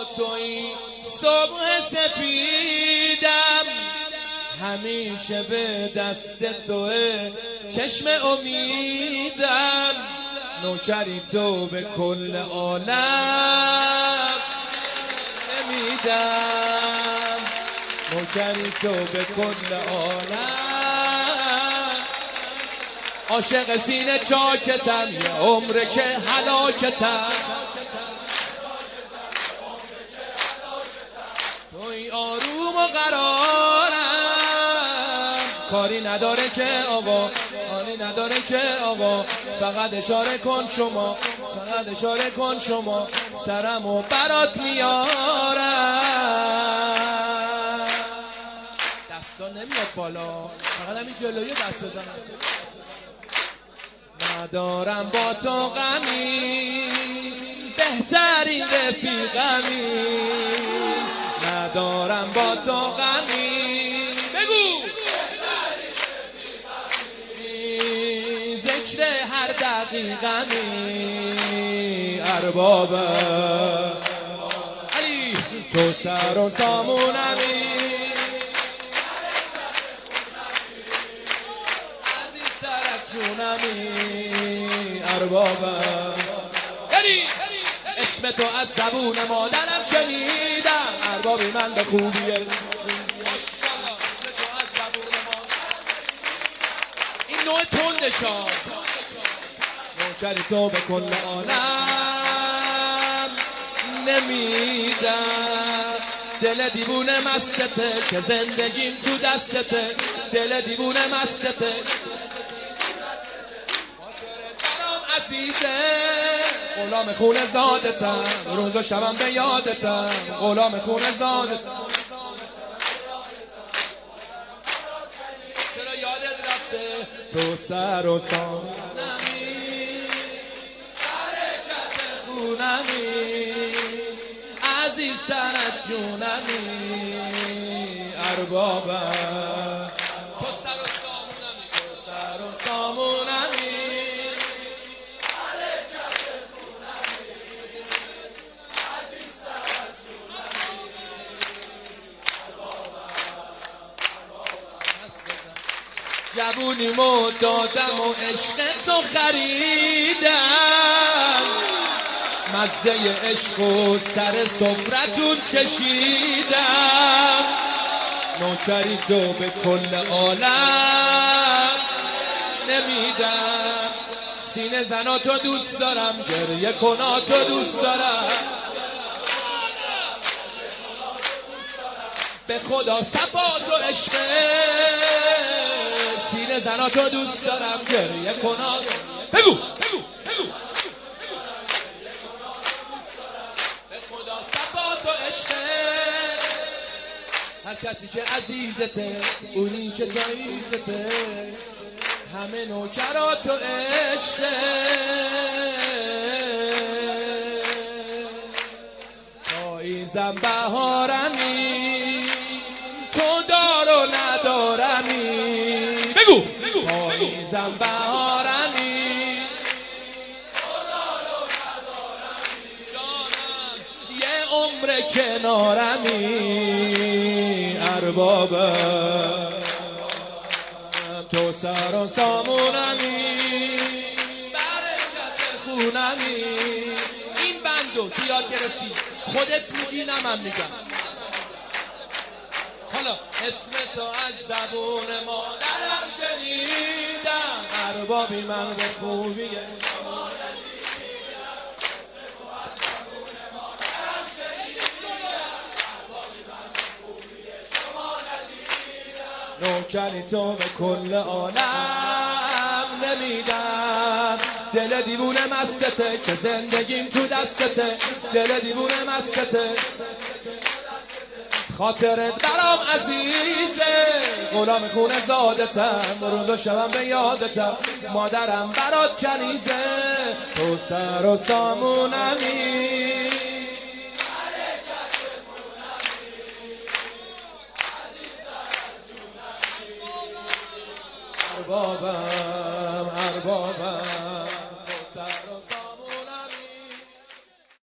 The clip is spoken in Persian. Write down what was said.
توی صبح سپیدم، همیشه به دست توه چشم امیدم، نوکری تو به کل عالم نمیدم، نوکری تو به کل عالم، عاشق سینه چاکتم یه عمره که هلاکتم، توی آروم و قرارم، کاری نداره که آقا، کاری نداره که آقا، فقط اشاره کن شما، فقط اشاره کن شما، سرمو برات میارم. دستا نمیاد بالا، فقط همین جلوی دست بزنم. ندارم با تو غمی، بهترین رفیقمی، ندارم با تو غمی، بگو ذکر هر دقیقمی، اربابه علی تو سر و سامونمی، عزیز سرک جونمی، اربابه علی اسم تو از زبون مادرم شنیدم، اربابی من به خوبیه، اسم تو از زبون مادرم، این نوع تندشا، نوکری تو به کل عالم نمیدم، دل دیوونه مستته که زندگیم تو دستته، دل دیوونه مستته برام عزیزه، غلام خون زادتم، روز و شبم به یادتم، غلام خون زادتم، چرا یادت رفته تو سر و سامونمی، حرکت خونمی، عزیز سرت جونمی، اربابم تو سر و سامونمی، تو سر و سامونمی، جوونیمو دادم و عشق تو خریدم، مزه عشق و سر سفرتون چشیدم، نوکری تو به کل عالم نمیدم، سینه زناتو دوست دارم، گریه کناتو دوست دارم، به خدا صفات و عشق، سینه زناتو دوست دارم، گریه کنات، بگو به خدا صفات و عشق، هر کسی که عزیزته، اونی که تعیزته، همه نوکرات و عشق، پاییزم بهارمی، تو دار و ندارمی، بگو پاییزم بهارمی، تو دار و ندارمی، جانم یه عمر کنارمی، اربابم تو سر و سامونمی، برکت خونمی، این بندو تو یاد گرفتی، خودت میگی نه من میگم، حالا اسم تو از زبون مادرم شنیدم، اربابی من به خوبیه شما ندیدم، اسم تو از زبون مادرم شنیدم، اربابی من به خوبیه شما ندیدم، نوکری تو به کل عالم نمیدم، دل دیوونه مستته که زندگیم تو دستته، دل دیوونه مستته خاطرت برام عزیزه، غلام خون زادتم، روز و شبم به یادتم، مادرم برات کنیزه، تو سر و سامونمی،